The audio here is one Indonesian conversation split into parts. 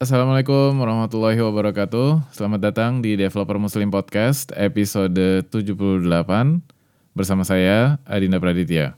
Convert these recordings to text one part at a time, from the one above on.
Assalamualaikum warahmatullahi wabarakatuh. Selamat datang di Developer Muslim Podcast episode 78 bersama saya Adinda Praditya.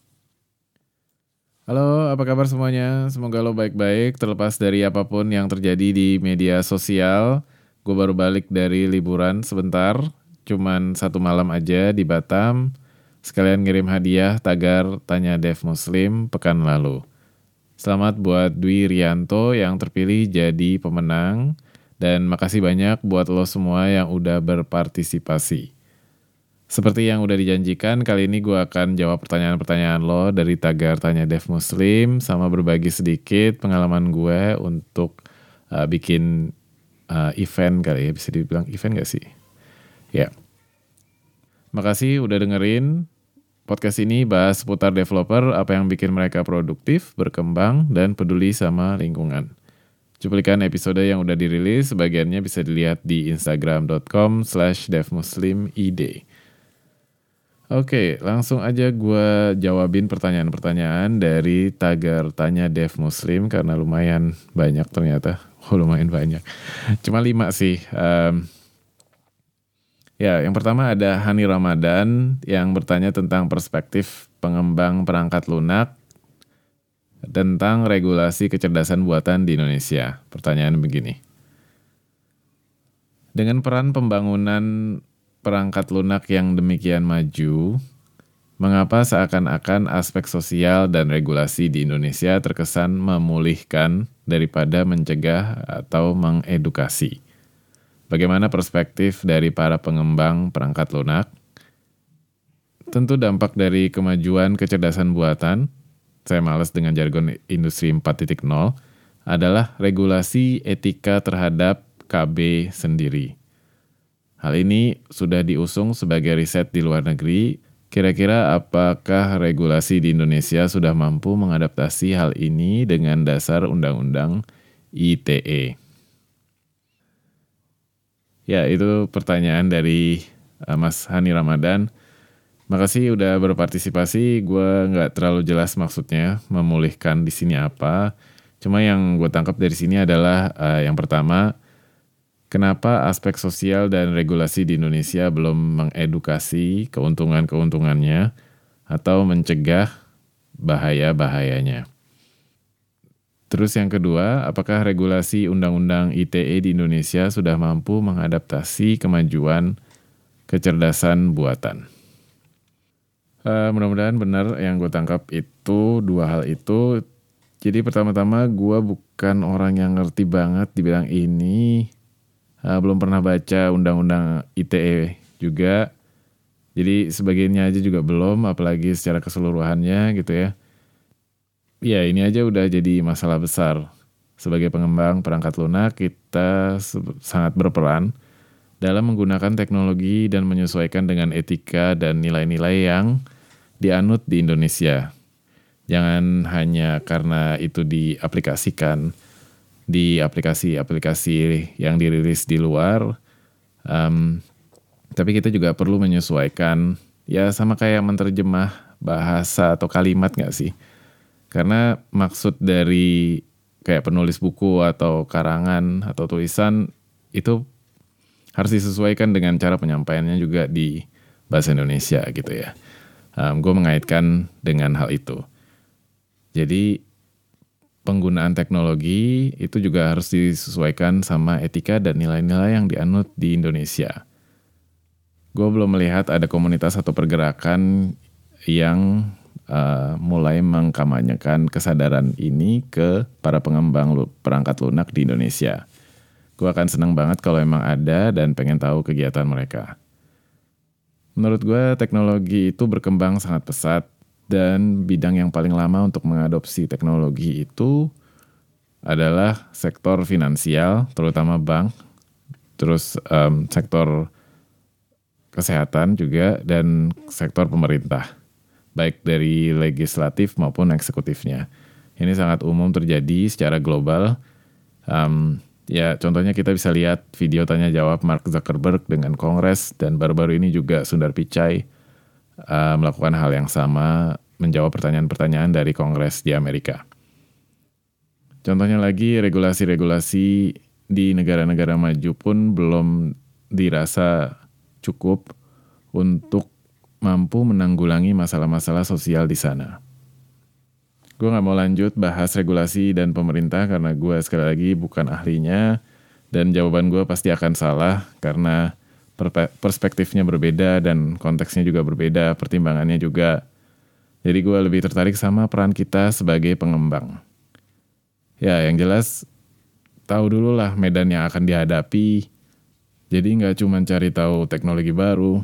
Halo, apa kabar semuanya? Semoga lo baik-baik terlepas dari apapun yang terjadi di media sosial. Gue baru balik dari liburan sebentar, cuman 1 malam aja di Batam. Sekalian ngirim hadiah tagar Tanya Dev Muslim pekan lalu. Selamat buat Dwi Rianto yang terpilih jadi pemenang. Dan makasih banyak buat lo semua yang udah berpartisipasi. Seperti yang udah dijanjikan, kali ini gue akan jawab pertanyaan-pertanyaan lo dari tagar Tanya Dev Muslim sama berbagi sedikit pengalaman gue untuk bikin event kali ya. Bisa dibilang event gak sih? Ya. Makasih udah dengerin. Podcast ini bahas seputar developer, apa yang bikin mereka produktif, berkembang, dan peduli sama lingkungan. Cuplikan episode yang udah dirilis, sebagiannya bisa dilihat di instagram.com/devmuslimid. Oke, langsung aja gue jawabin pertanyaan-pertanyaan dari tagar Tanya Dev Muslim, karena lumayan banyak ternyata. Lumayan banyak. Cuma 5 sih. Ya, yang pertama ada Hani Ramadan yang bertanya tentang perspektif pengembang perangkat lunak tentang regulasi kecerdasan buatan di Indonesia. Pertanyaan begini. Dengan peran pembangunan perangkat lunak yang demikian maju, mengapa seakan-akan aspek sosial dan regulasi di Indonesia terkesan memulihkan daripada mencegah atau mengedukasi? Bagaimana perspektif dari para pengembang perangkat lunak? Tentu dampak dari kemajuan kecerdasan buatan, saya malas dengan jargon industri 4.0, adalah regulasi etika terhadap KB sendiri. Hal ini sudah diusung sebagai riset di luar negeri. Kira-kira apakah regulasi di Indonesia sudah mampu mengadaptasi hal ini dengan dasar Undang-Undang ITE? Ya, itu pertanyaan dari Mas Hani Ramadan. Makasih udah berpartisipasi. Gue nggak terlalu jelas maksudnya memulihkan di sini apa. Cuma yang gue tangkap dari sini adalah yang pertama, kenapa aspek sosial dan regulasi di Indonesia belum mengedukasi keuntungan-keuntungannya atau mencegah bahaya-bahayanya. Terus yang kedua, apakah regulasi Undang-Undang ITE di Indonesia sudah mampu mengadaptasi kemajuan kecerdasan buatan? Mudah-mudahan benar yang gue tangkap itu, dua hal itu. Jadi pertama-tama gue bukan orang yang ngerti banget di bidang ini. Belum pernah baca Undang-Undang ITE juga. Jadi sebagiannya aja juga belum, apalagi secara keseluruhannya gitu ya. Ya, ini aja udah jadi masalah besar. Sebagai pengembang perangkat lunak, kita sangat berperan dalam menggunakan teknologi dan menyesuaikan dengan etika dan nilai-nilai yang dianut di Indonesia. Jangan hanya karena itu diaplikasikan di aplikasi-aplikasi yang dirilis di luar, tapi kita juga perlu menyesuaikan, ya sama kayak menerjemah bahasa atau kalimat nggak sih? Karena maksud dari kayak penulis buku atau karangan atau tulisan itu harus disesuaikan dengan cara penyampaiannya juga di bahasa Indonesia gitu ya. Gue mengaitkan dengan hal itu. Jadi penggunaan teknologi itu juga harus disesuaikan sama etika dan nilai-nilai yang dianut di Indonesia. Gue belum melihat ada komunitas atau pergerakan yang mulai mengkampanyekan kesadaran ini ke para pengembang perangkat lunak di Indonesia. Gue akan senang banget kalau emang ada dan pengen tahu kegiatan mereka. Menurut gue teknologi itu berkembang sangat pesat dan bidang yang paling lama untuk mengadopsi teknologi itu adalah sektor finansial, terutama bank, terus sektor kesehatan juga, dan sektor pemerintah. Baik dari legislatif maupun eksekutifnya. Ini sangat umum terjadi secara global. Ya contohnya kita bisa lihat video tanya jawab Mark Zuckerberg dengan Kongres, dan baru-baru ini juga Sundar Pichai melakukan hal yang sama, menjawab pertanyaan-pertanyaan dari Kongres di Amerika. Contohnya lagi regulasi-regulasi di negara-negara maju pun belum dirasa cukup untuk mampu menanggulangi masalah-masalah sosial di sana. Gue gak mau lanjut bahas regulasi dan pemerintah karena gue sekali lagi bukan ahlinya dan jawaban gue pasti akan salah karena perspektifnya berbeda dan konteksnya juga berbeda, pertimbangannya juga. Jadi gue lebih tertarik sama peran kita sebagai pengembang. Ya, yang jelas tahu dulu lah medan yang akan dihadapi. Jadi nggak cuma cari tahu teknologi baru,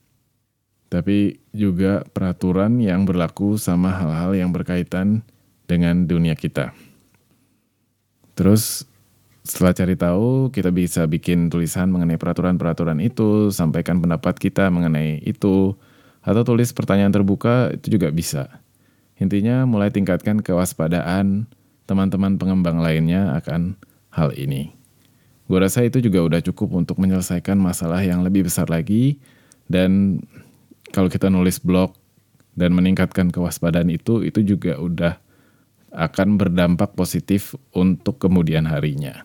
tapi juga peraturan yang berlaku sama hal-hal yang berkaitan dengan dunia kita. Terus setelah cari tahu, kita bisa bikin tulisan mengenai peraturan-peraturan itu, sampaikan pendapat kita mengenai itu, atau tulis pertanyaan terbuka, itu juga bisa. Intinya mulai tingkatkan kewaspadaan teman-teman pengembang lainnya akan hal ini. Gue rasa itu juga udah cukup untuk menyelesaikan masalah yang lebih besar lagi, dan kalau kita nulis blog dan meningkatkan kewaspadaan itu juga udah akan berdampak positif untuk kemudian harinya.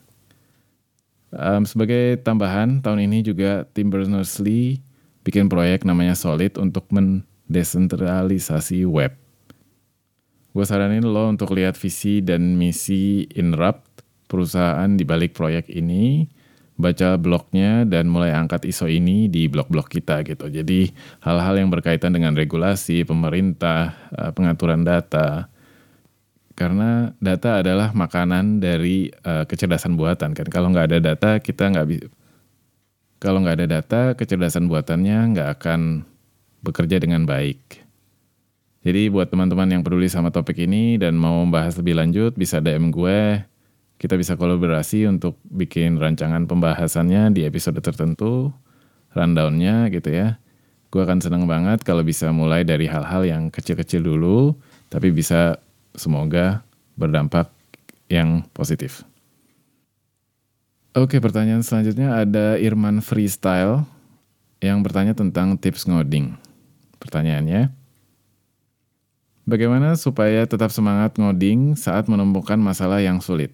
Sebagai tambahan, tahun ini juga tim Berners-Lee bikin proyek namanya Solid untuk mendesentralisasi web. Gue saranin lo untuk lihat visi dan misi Inrupt, perusahaan di balik proyek ini, baca blognya dan mulai angkat isu ini di blog-blog kita gitu. Jadi hal-hal yang berkaitan dengan regulasi, pemerintah, pengaturan data. Karena data adalah makanan dari kecerdasan buatan kan. Kalau nggak ada data kita nggak bisa. Kalau nggak ada data, kecerdasan buatannya nggak akan bekerja dengan baik. Jadi buat teman-teman yang peduli sama topik ini dan mau membahas lebih lanjut, bisa DM gue. Kita bisa kolaborasi untuk bikin rancangan pembahasannya di episode tertentu, rundown-nya gitu ya. Gue akan senang banget kalau bisa mulai dari hal-hal yang kecil-kecil dulu, tapi bisa semoga berdampak yang positif. Oke, pertanyaan selanjutnya ada Irman Freestyle yang bertanya tentang tips ngoding. Pertanyaannya, bagaimana supaya tetap semangat ngoding saat menemukan masalah yang sulit?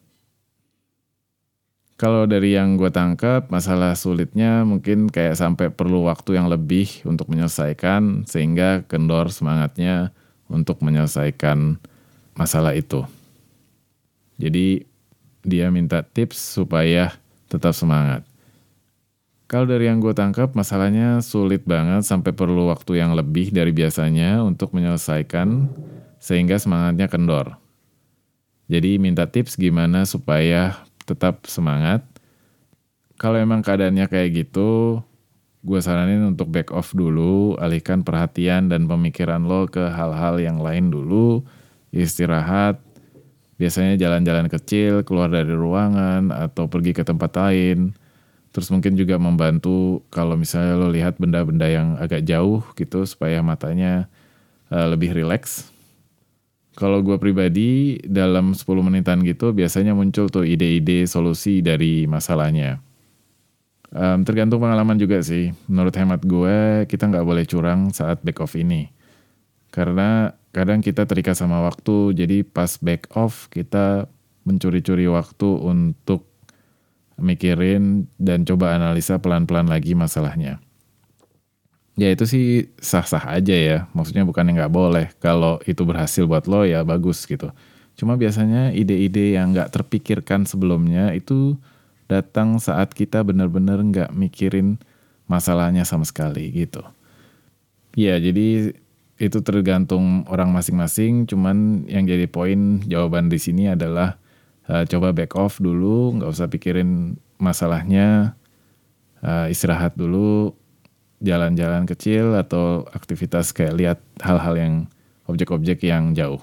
Kalau dari yang gue tangkap, masalah sulitnya mungkin kayak sampai perlu waktu yang lebih untuk menyelesaikan, sehingga kendor semangatnya untuk menyelesaikan masalah itu. Jadi dia minta tips supaya tetap semangat. Kalau dari yang gue tangkap, masalahnya sulit banget sampai perlu waktu yang lebih dari biasanya untuk menyelesaikan, sehingga semangatnya kendor. Jadi minta tips gimana supaya tetap semangat. Kalau emang keadaannya kayak gitu, gue saranin untuk back off dulu, alihkan perhatian dan pemikiran lo ke hal-hal yang lain dulu, istirahat, biasanya jalan-jalan kecil, keluar dari ruangan, atau pergi ke tempat lain. Terus mungkin juga membantu kalau misalnya lo lihat benda-benda yang agak jauh gitu, supaya matanya lebih rileks. Kalau gue pribadi, dalam 10 menitan gitu biasanya muncul tuh ide-ide solusi dari masalahnya. Tergantung pengalaman juga sih. Menurut hemat gue, kita nggak boleh curang saat back off ini. Karena kadang kita terikat sama waktu, jadi pas back off kita mencuri-curi waktu untuk mikirin dan coba analisa pelan-pelan lagi masalahnya. Ya itu sih sah-sah aja ya, maksudnya bukan yang nggak boleh. Kalau itu berhasil buat lo ya bagus gitu. Cuma biasanya ide-ide yang nggak terpikirkan sebelumnya itu datang saat kita benar-benar nggak mikirin masalahnya sama sekali gitu. Ya jadi itu tergantung orang masing-masing. Cuman yang jadi poin jawaban di sini adalah coba back off dulu, nggak usah pikirin masalahnya, istirahat dulu. Jalan-jalan kecil atau aktivitas kayak lihat hal-hal yang objek-objek yang jauh.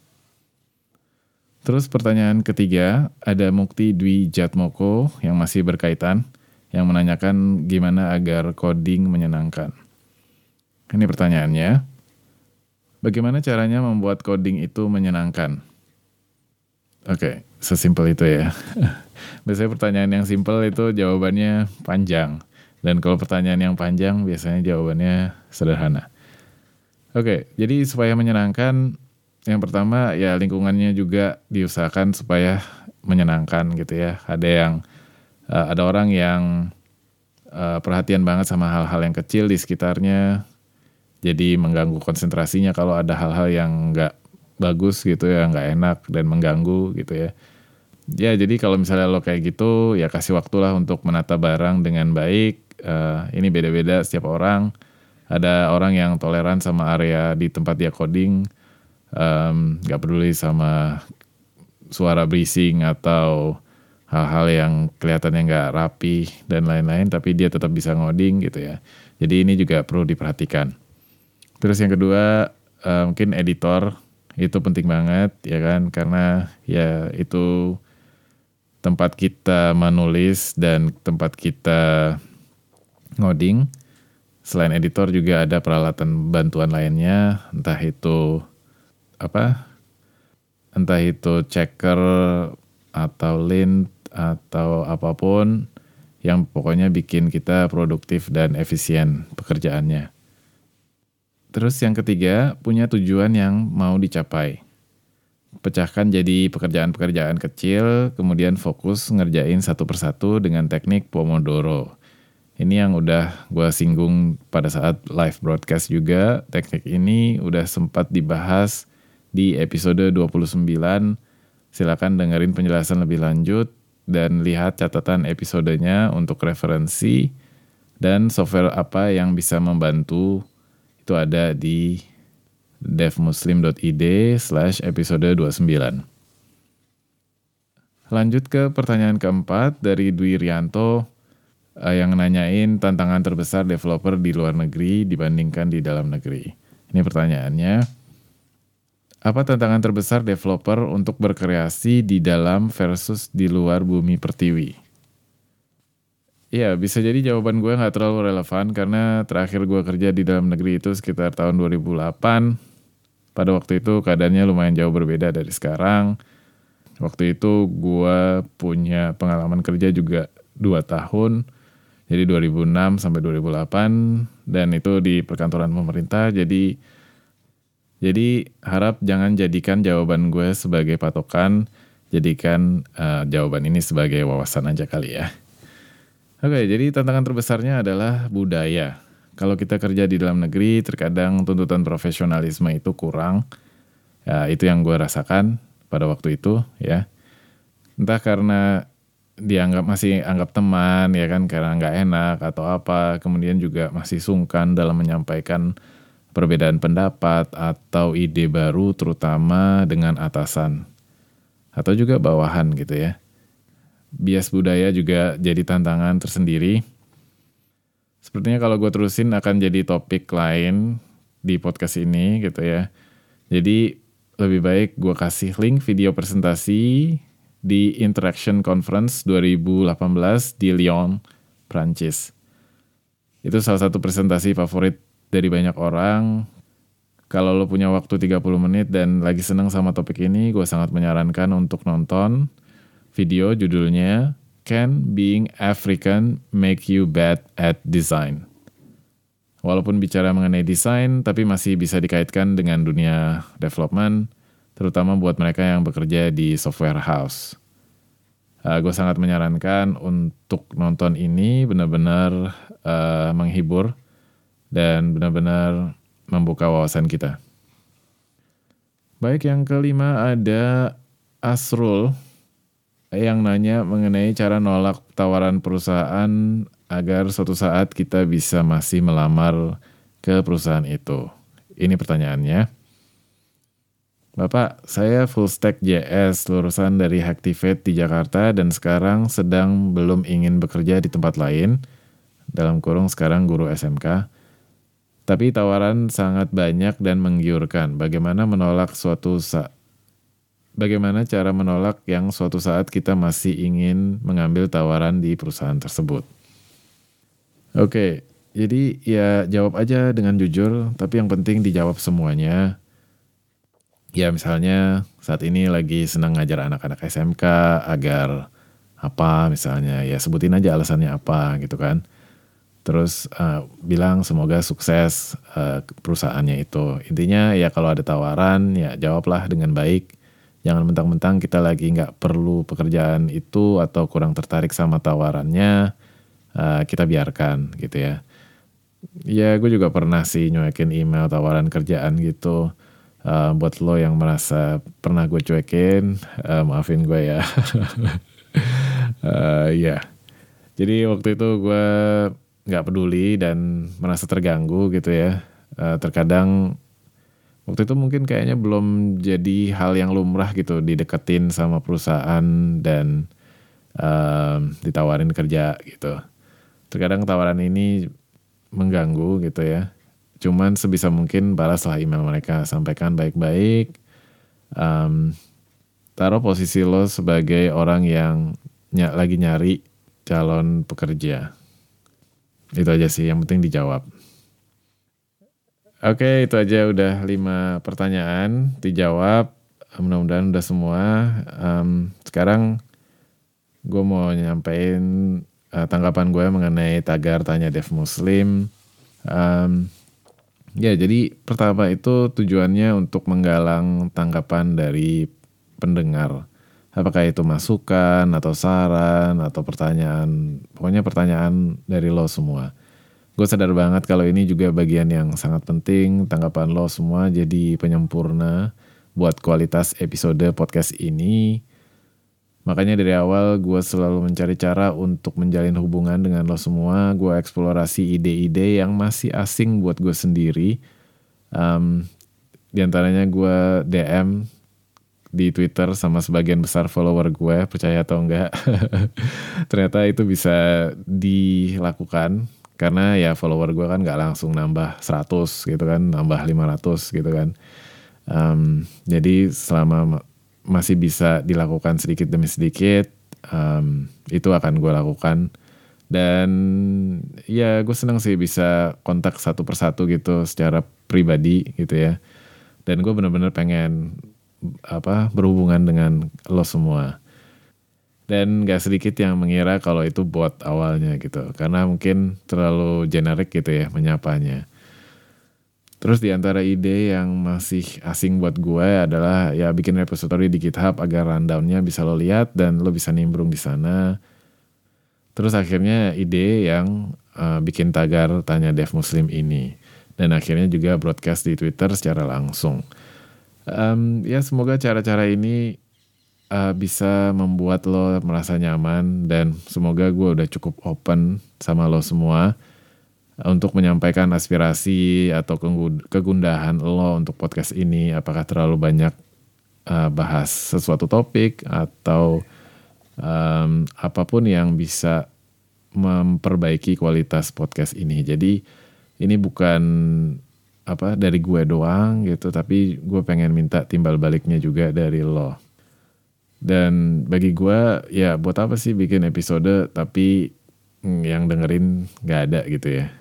Terus pertanyaan ketiga, ada Mukti Dwi Jatmoko yang masih berkaitan, yang menanyakan gimana agar coding menyenangkan. Ini pertanyaannya, bagaimana caranya membuat coding itu menyenangkan? Oke, sesimpel itu ya. Biasanya pertanyaan yang simpel itu jawabannya panjang. Dan kalau pertanyaan yang panjang biasanya jawabannya sederhana. Oke, jadi supaya menyenangkan, Yang pertama ya lingkungannya juga diusahakan supaya menyenangkan gitu ya. Ada orang yang perhatian banget sama hal-hal yang kecil di sekitarnya, jadi mengganggu konsentrasinya kalau ada hal-hal yang nggak bagus gitu ya, nggak enak dan mengganggu gitu ya. Ya jadi kalau misalnya lo kayak gitu ya kasih waktulah untuk menata barang dengan baik. Ini beda-beda setiap orang. Ada orang yang toleran sama area di tempat dia coding, nggak peduli sama suara bising atau hal-hal yang kelihatannya nggak rapi dan lain-lain, tapi dia tetap bisa ngoding gitu ya. Jadi ini juga perlu diperhatikan. Terus yang kedua, mungkin editor itu penting banget ya kan, karena ya itu tempat kita menulis dan tempat kita ngoding. Selain editor juga ada peralatan bantuan lainnya, entah itu checker atau lint atau apapun yang pokoknya bikin kita produktif dan efisien pekerjaannya. Terus yang ketiga, punya tujuan yang mau dicapai. Pecahkan jadi pekerjaan-pekerjaan kecil, kemudian fokus ngerjain satu persatu dengan teknik Pomodoro. Ini yang udah gue singgung pada saat live broadcast juga. Teknik ini udah sempat dibahas di episode 29. Silakan dengerin penjelasan lebih lanjut dan lihat catatan episodenya untuk referensi dan software apa yang bisa membantu. Itu ada di devmuslim.id/episode 29. Lanjut ke pertanyaan keempat dari Dwi Rianto yang nanyain tantangan terbesar developer di luar negeri dibandingkan di dalam negeri. Ini pertanyaannya, apa tantangan terbesar developer untuk berkreasi di dalam versus di luar bumi pertiwi? Iya, bisa jadi jawaban gue gak terlalu relevan karena terakhir gue kerja di dalam negeri itu sekitar tahun 2008. Pada waktu itu keadaannya lumayan jauh berbeda dari sekarang. Waktu itu gue punya pengalaman kerja juga 2 tahun. Jadi 2006 sampai 2008 dan itu di perkantoran pemerintah. Jadi harap jangan jadikan jawaban gue sebagai patokan, jadikan jawaban ini sebagai wawasan aja kali ya. Oke, jadi tantangan terbesarnya adalah budaya. Kalau kita kerja di dalam negeri, terkadang tuntutan profesionalisme itu kurang. Ya, itu yang gue rasakan pada waktu itu ya. Entah karena masih anggap teman ya kan, karena nggak enak atau apa, kemudian juga masih sungkan dalam menyampaikan perbedaan pendapat atau ide baru terutama dengan atasan atau juga bawahan gitu ya. Bias budaya juga jadi tantangan tersendiri. Sepertinya kalau gue terusin akan jadi topik lain di podcast ini gitu ya. Jadi lebih baik gue kasih link video presentasi di Interaction Conference 2018 di Lyon, Prancis. Itu salah satu presentasi favorit dari banyak orang. Kalau lo punya waktu 30 menit dan lagi seneng sama topik ini, gue sangat menyarankan untuk nonton video judulnya Can Being African Make You Bad at Design? Walaupun bicara mengenai desain, tapi masih bisa dikaitkan dengan dunia development, terutama buat mereka yang bekerja di software house. Gue sangat menyarankan untuk nonton ini, benar-benar menghibur dan benar-benar membuka wawasan kita. Baik, yang kelima ada Asrul yang nanya mengenai cara nolak tawaran perusahaan agar suatu saat kita bisa masih melamar ke perusahaan itu. Ini pertanyaannya. Bapak, saya full stack JS lulusan dari Hacktivate di Jakarta dan sekarang sedang belum ingin bekerja di tempat lain, dalam kurung sekarang guru SMK. Tapi tawaran sangat banyak dan menggiurkan. Bagaimana cara menolak yang suatu saat kita masih ingin mengambil tawaran di perusahaan tersebut? Oke, jadi ya jawab aja dengan jujur, tapi yang penting dijawab semuanya. Ya misalnya saat ini lagi senang ngajar anak-anak SMK agar apa misalnya, ya sebutin aja alasannya apa gitu kan. Terus bilang semoga sukses perusahaannya itu. Intinya ya kalau ada tawaran ya jawablah dengan baik. Jangan mentang-mentang kita lagi nggak perlu pekerjaan itu atau kurang tertarik sama tawarannya, kita biarkan gitu ya. Ya gue juga pernah sih nyuekin email tawaran kerjaan gitu. Buat lo yang merasa pernah gue cuekin, maafin gue ya. Ya. Jadi waktu itu gue nggak peduli dan merasa terganggu gitu ya. Terkadang waktu itu mungkin kayaknya belum jadi hal yang lumrah gitu dideketin sama perusahaan dan ditawarin kerja gitu. Terkadang tawaran ini mengganggu gitu ya. Cuman sebisa mungkin balaslah email mereka, sampaikan baik-baik. Taruh posisi lo sebagai orang yang lagi nyari calon pekerja. Itu aja sih, yang penting dijawab. Oke, itu aja udah 5 pertanyaan dijawab. Mudah-mudahan udah semua. Sekarang gue mau nyampein tanggapan gue mengenai tagar Tanya Dev Muslim. Ya, jadi pertama itu tujuannya untuk menggalang tanggapan dari pendengar. Apakah itu masukan atau saran atau pertanyaan, pokoknya pertanyaan dari lo semua. Gue sadar banget kalau ini juga bagian yang sangat penting, tanggapan lo semua jadi penyempurna buat kualitas episode podcast ini. Makanya dari awal gue selalu mencari cara untuk menjalin hubungan dengan lo semua. Gue eksplorasi ide-ide yang masih asing buat gue sendiri. Di antaranya gue DM di Twitter sama sebagian besar follower gue, percaya atau enggak. Ternyata itu bisa dilakukan karena ya follower gue kan gak langsung nambah 100 gitu kan, nambah 500 gitu kan. Jadi selama masih bisa dilakukan sedikit demi sedikit, itu akan gue lakukan. Dan ya gue senang sih bisa kontak satu persatu gitu secara pribadi gitu ya. Dan gue benar-benar pengen berhubungan dengan lo semua. Dan gak sedikit yang mengira kalau itu bot awalnya gitu. Karena mungkin terlalu generik gitu ya menyapanya. Terus di antara ide yang masih asing buat gue adalah ya bikin repository di GitHub agar rundown-nya bisa lo lihat dan lo bisa nimbrung di sana. Terus akhirnya ide yang bikin tagar Tanya Dev Muslim ini. Dan akhirnya juga broadcast di Twitter secara langsung. Ya semoga cara-cara ini bisa membuat lo merasa nyaman dan semoga gue udah cukup open sama lo semua untuk menyampaikan aspirasi atau kegundahan lo untuk podcast ini. Apakah terlalu banyak bahas sesuatu topik atau apapun yang bisa memperbaiki kualitas podcast ini. Jadi ini bukan dari gue doang gitu, tapi gue pengen minta timbal baliknya juga dari lo. Dan bagi gue ya buat apa sih bikin episode tapi yang dengerin gak ada gitu ya,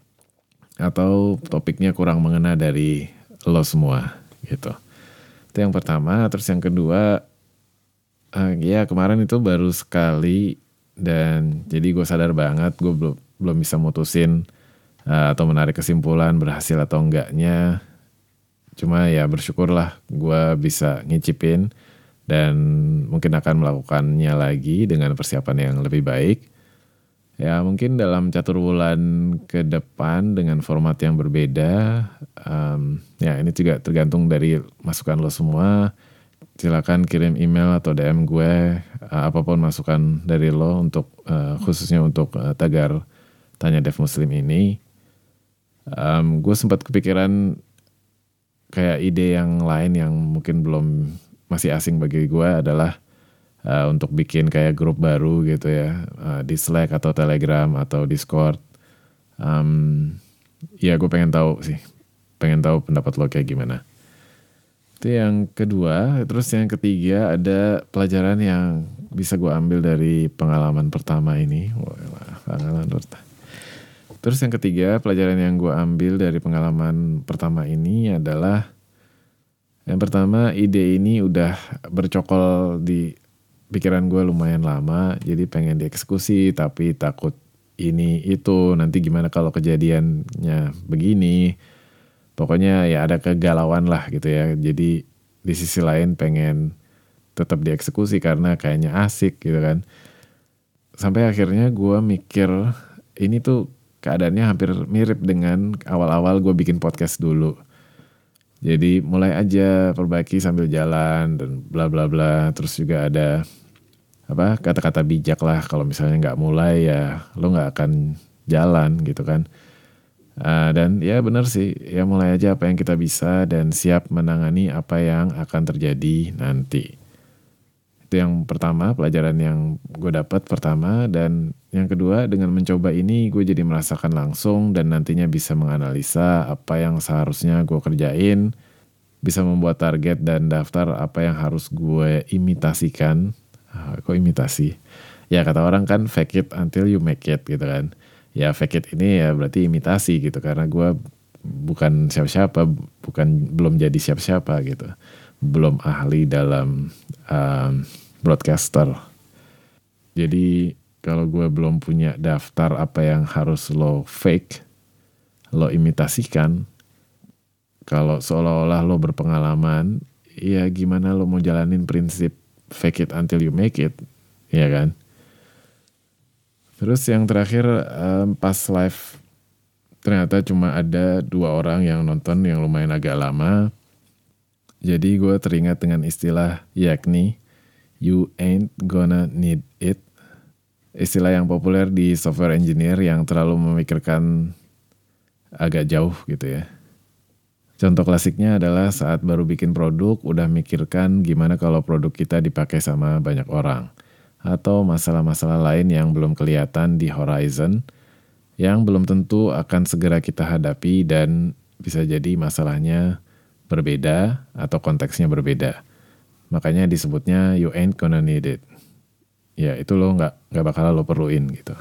atau topiknya kurang mengena dari lo semua gitu. Itu yang pertama. Terus yang kedua, ya kemarin itu baru sekali dan jadi gue sadar banget gue belum bisa mutusin atau menarik kesimpulan berhasil atau enggaknya. Cuma ya bersyukurlah gue bisa ngicipin dan mungkin akan melakukannya lagi dengan persiapan yang lebih baik. Ya mungkin dalam 1 bulan ke depan dengan format yang berbeda. Ya ini juga tergantung dari masukan lo semua. Silakan kirim email atau DM gue apapun masukan dari lo untuk khususnya untuk tagar Tanya Dev Muslim ini. Gue sempat kepikiran kayak ide yang lain yang mungkin masih asing bagi gue adalah untuk bikin kayak grup baru gitu ya, di Slack atau Telegram atau Discord. Ya gue pengen tahu pendapat lo kayak gimana. Itu yang kedua. Terus yang ketiga ada pelajaran yang bisa gue ambil dari pengalaman pertama ini. Terus yang ketiga, pelajaran yang gue ambil dari pengalaman pertama ini adalah, yang pertama, ide ini udah bercokol di pikiran gue lumayan lama, jadi pengen dieksekusi tapi takut ini itu, nanti gimana kalau kejadiannya begini. Pokoknya ya ada kegalauan lah gitu ya. Jadi di sisi lain pengen tetap dieksekusi karena kayaknya asik gitu kan. Sampai akhirnya gue mikir ini tuh keadaannya hampir mirip dengan awal-awal gue bikin podcast dulu. Jadi mulai aja perbaiki sambil jalan dan bla bla bla. Terus juga ada kata-kata bijak lah, kalau misalnya nggak mulai ya lo nggak akan jalan gitu kan. Dan ya benar sih, ya mulai aja apa yang kita bisa dan siap menangani apa yang akan terjadi nanti. Itu yang pertama, pelajaran yang gue dapat pertama. Dan yang kedua, dengan mencoba ini gue jadi merasakan langsung dan nantinya bisa menganalisa apa yang seharusnya gue kerjain, bisa membuat target dan daftar apa yang harus gue imitasikan. Kok imitasi? Ya kata orang kan fake it until you make it gitu kan. Ya fake it ini ya berarti imitasi gitu, karena gue bukan siapa-siapa, belum jadi siapa-siapa gitu. Belum ahli dalam broadcaster. Jadi kalau gue belum punya daftar apa yang harus lo fake, lo imitasikan, kalau seolah-olah lo berpengalaman, ya gimana lo mau jalanin prinsip fake it until you make it, ya kan? Terus yang terakhir, pas live ternyata cuma ada 2 orang yang nonton, yang lumayan agak lama. Jadi gue teringat dengan istilah yakni you ain't gonna need it. Istilah yang populer di software engineer yang terlalu memikirkan agak jauh gitu ya. Contoh klasiknya adalah saat baru bikin produk, udah mikirkan gimana kalau produk kita dipakai sama banyak orang. Atau masalah-masalah lain yang belum kelihatan di horizon, yang belum tentu akan segera kita hadapi dan bisa jadi masalahnya berbeda atau konteksnya berbeda. Makanya disebutnya you ain't gonna need it. Ya itu lo nggak bakal lo perluin gitu.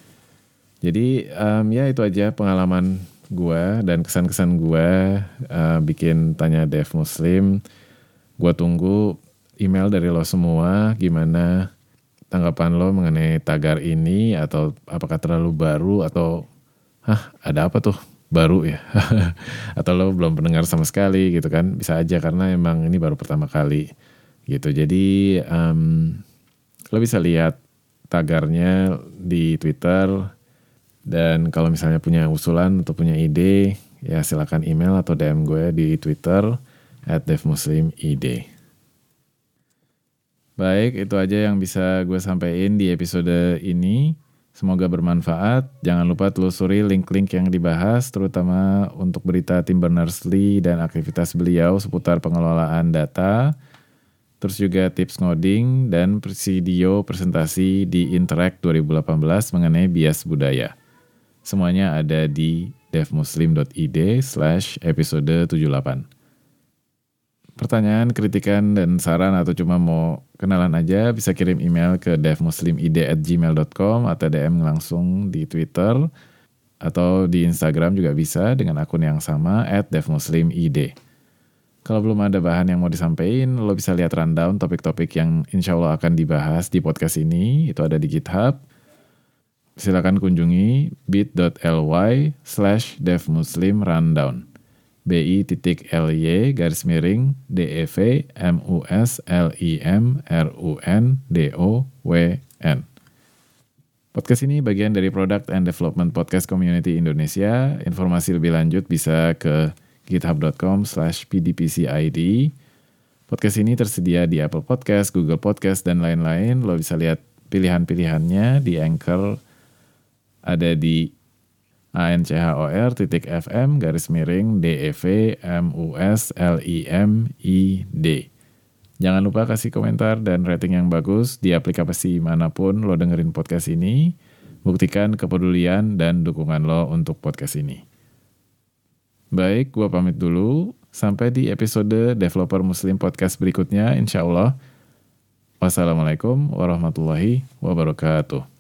Jadi ya itu aja pengalaman gue dan kesan-kesan gue bikin Tanya Dev Muslim. Gue tunggu email dari lo semua, gimana tanggapan lo mengenai tagar ini, atau apakah terlalu baru, atau ada apa tuh baru ya, atau lo belum pendengar sama sekali gitu kan. Bisa aja karena emang ini baru pertama kali gitu. Jadi lo bisa lihat tagarnya di Twitter, dan kalau misalnya punya usulan atau punya ide ya silakan email atau DM gue di Twitter @devmuslimid. Baik, itu aja yang bisa gue sampaikan di episode ini. Semoga bermanfaat. Jangan lupa telusuri link-link yang dibahas, terutama untuk berita Tim Berners-Lee dan aktivitas beliau seputar pengelolaan data. Terus juga tips ngoding dan video presentasi di Interact 2018 mengenai bias budaya. Semuanya ada di devmuslim.id/episode 78. Pertanyaan, kritikan, dan saran atau cuma mau kenalan aja bisa kirim email ke devmuslimid@gmail.com atau DM langsung di Twitter atau di Instagram juga bisa dengan akun yang sama @devmuslimid. Kalau belum ada bahan yang mau disampaikan, lo bisa lihat rundown topik-topik yang insya Allah akan dibahas di podcast ini. Itu ada di GitHub. Silakan kunjungi bit.ly/devmuslimrundown. bit.ly/devmuslimrundown. Podcast ini bagian dari Product and Development Podcast Community Indonesia. Informasi lebih lanjut bisa ke github.com/pdpcid. Podcast ini tersedia di Apple Podcast, Google Podcast, dan lain-lain. Lo bisa lihat pilihan-pilihannya di Anchor, ada di anchor.fm/devmuslimid. Jangan lupa kasih komentar dan rating yang bagus di aplikasi manapun lo dengerin podcast ini. Buktikan kepedulian dan dukungan lo untuk podcast ini. Baik, gue pamit dulu. Sampai di episode Developer Muslim Podcast berikutnya, insya Allah. Wassalamualaikum warahmatullahi wabarakatuh.